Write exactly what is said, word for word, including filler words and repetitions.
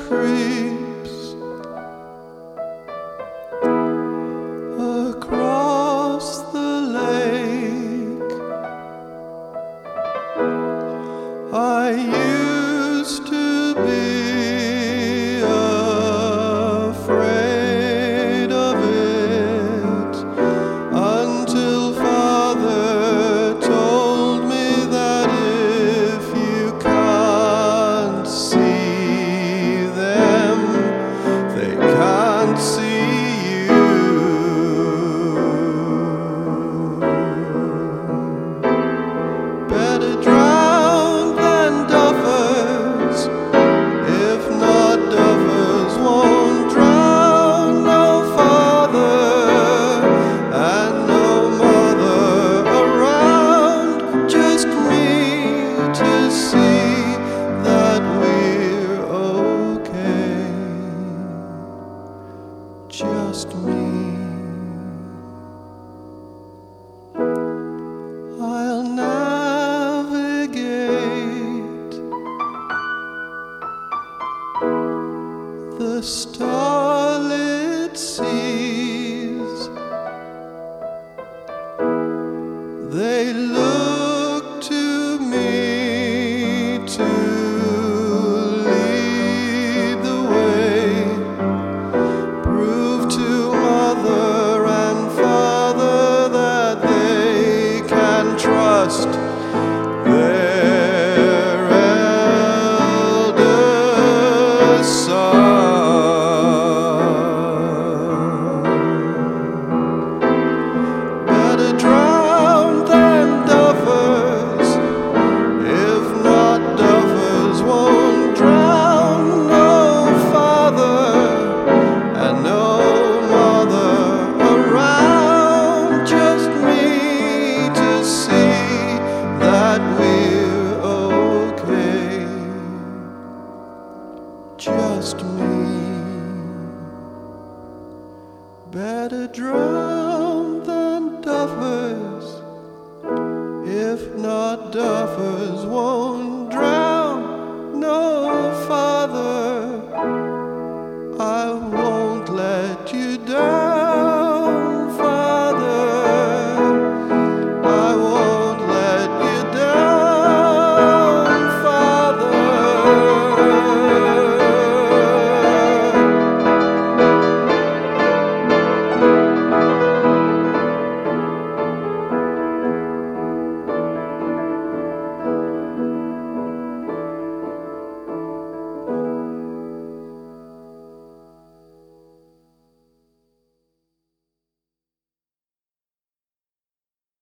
creeps across the lake. I used to be afraid of it until Father told me that if you can't see them, they can't see you. Better drown than duffers, if not duffers won't drown. No father and no mother around, just me to see that we're okay. Just me. I'll navigate the stars.